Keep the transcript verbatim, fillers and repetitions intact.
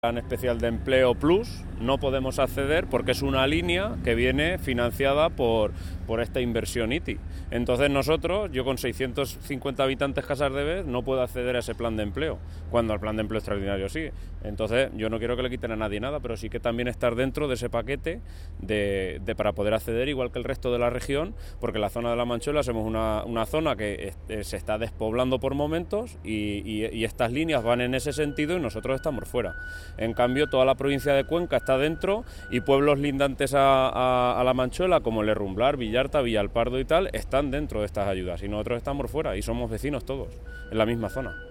Plan especial de empleo Plus no podemos acceder porque es una línea que viene financiada por, por esta inversión I T I. Entonces nosotros, yo con seiscientos cincuenta habitantes Casas de Bez, no puedo acceder a ese plan de empleo, cuando el plan de empleo extraordinario sí. Entonces yo no quiero que le quiten a nadie nada, pero sí que también estar dentro de ese paquete de, de para poder acceder igual que el resto de la región, porque la zona de La Manchuela somos una, una zona que es, se está despoblando por momentos y, y, y estas líneas van en ese sentido y nosotros estamos fuera. En cambio, toda la provincia de Cuenca está dentro y pueblos lindantes a, a, a La Manchuela, como El Rumblar, Villarta, Villalpardo y tal, están dentro de estas ayudas y nosotros estamos fuera y somos vecinos todos, en la misma zona.